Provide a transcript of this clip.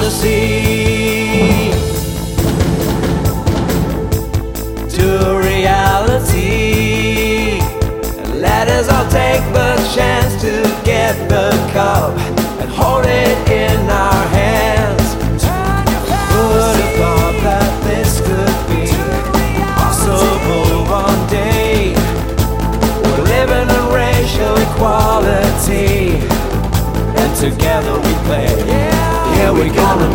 the sea to reality. Let us all take the chance to get the cup and hold it in our